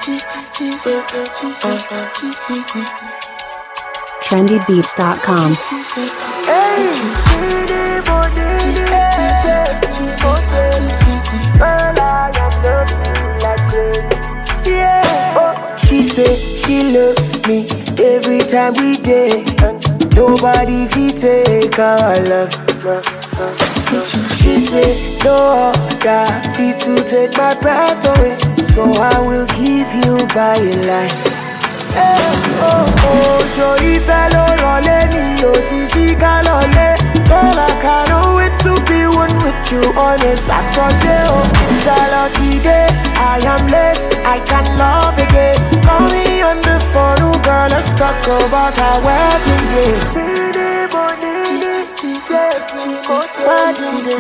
trendybeats.com. She say she loves me every time we date. Nobody fit take our love. She say no other fit to take my breath away, so I will give you my life. Ojo ìfẹ́ ló rọlé ní òṣìṣì kálọ̀lé. Girl, I can't wait to be one with you on a Saturday. Oh, it's a lucky day. I am blessed, I can love again. Call me on the phone, oh girl, let's talk about our wedding day. Wedding day.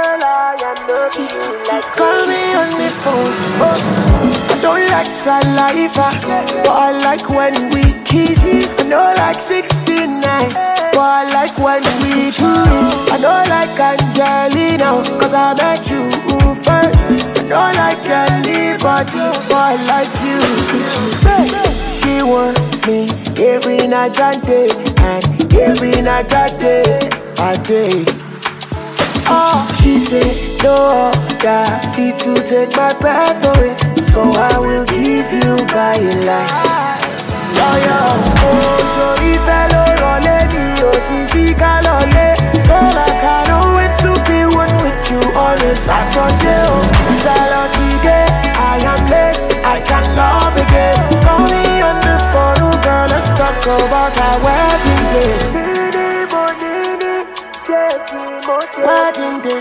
Call me on the phone. I don't like saliva, but I like when we kiss. I don't like 69, but I like when we do it. I don't like Angelina, cause I met you first. I don't like anybody, but I like you. She wants me every night and day, and every night and day, a day. Oh, she said no other fit to take my breath away, so I will give you my life. Ojo ìfẹ́ ló rọlé ní òṣìṣì kálọ̀lé. Girl, I can't wait to be one with you on a Saturday. Oh, it's a lucky day. I am blessed, I can love again. Call me on the phone, oh girl, let's talk about our wedding day. Wedding day.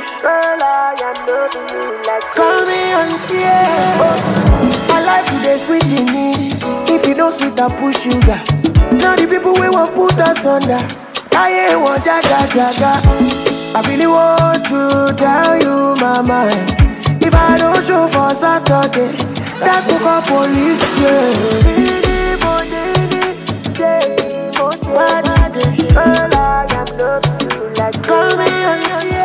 Call me on, my life is the sweet in me. If you don't sweet, I put sugar. Now the people we won't put us under. I ain't want jaga jaga. I really want to tell you my mind. If I don't show for Saturday, that cook up police, yeah. Wedding day. Call me on,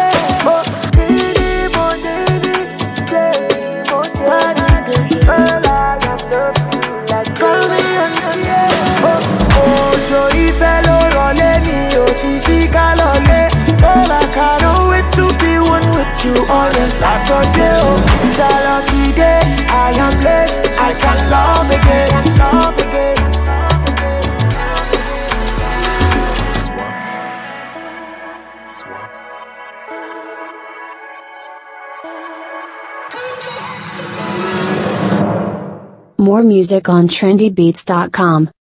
Ojo ìfẹ́ ló rọlé ní òṣìṣì kálọ̀lé. Girl, I can't wait to be one with you on a Saturday. Oh, it's a lucky day. I am blessed, I can love again, love again. More music on trendybeats.com.